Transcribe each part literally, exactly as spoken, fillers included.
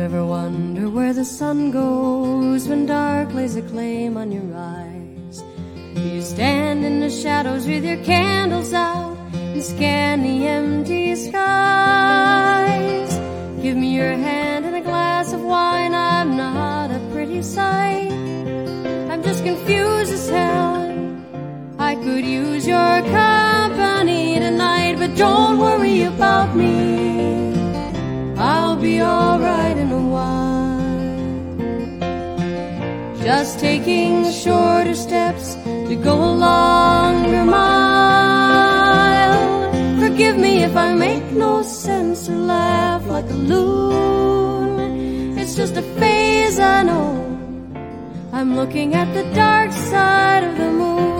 ever wonder where the sun goes when dark lays a claim on your eyes? You stand in the shadows with your candles out and scan the empty skies. Give me your hand and a glass of wine. I'm not a pretty sight. I'm just confused as hell. I could use your company tonight, but don't worry about me. I'll be alright in a while. Just taking shorter steps to go a longer mile. Forgive me if I make no sense or laugh like a loon. It's just a phase, I know. I'm looking at the dark side of the moon.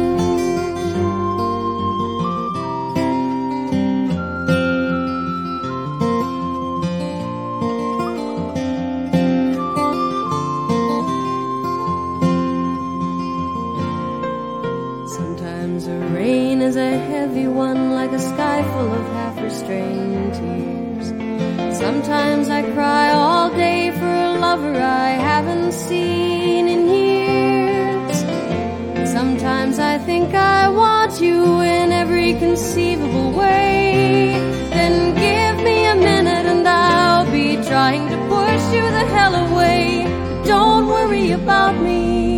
Sometimes the rain is a heavy one, like a sky full of half-restrained tears. Sometimes I cry all day for a lover I haven't seen in years. Sometimes I think I want you in every conceivable way. Then give me a minute and I'll be trying to push you the hell away. Don't worry about me,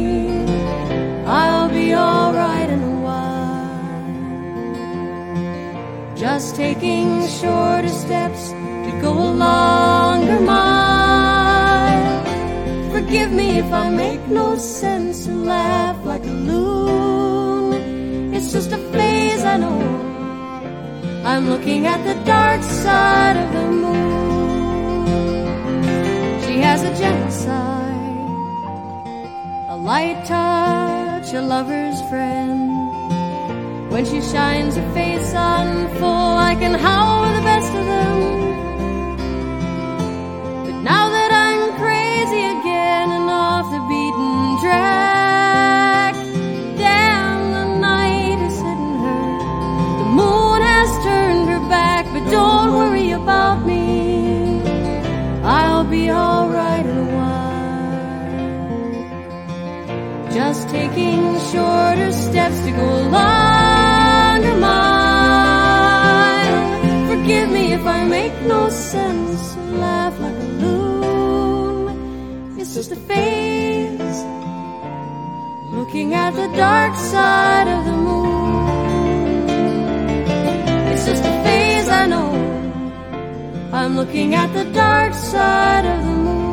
I'll be alright in a while. Just taking shorter steps to go a longer mile. Forgive me if I make no sense or laugh like a loon. It's just a phase, I know. I'm looking at the dark side of the moon. She has a gentle side, a light touch, a lover's friend. When she shines her face on full, I can howl the best of them. But now that I'm crazy again and off the beaten track, damn, the night is hitting her. The moon has turned her back, but don't worry about me, I'll be alright in a while. Just taking shorter steps to go along. Forgive me if I make no sense or laugh like a loon. It's just a phase, looking at the dark side of the moon. It's just a phase, I know. I'm looking at the dark side of the moon.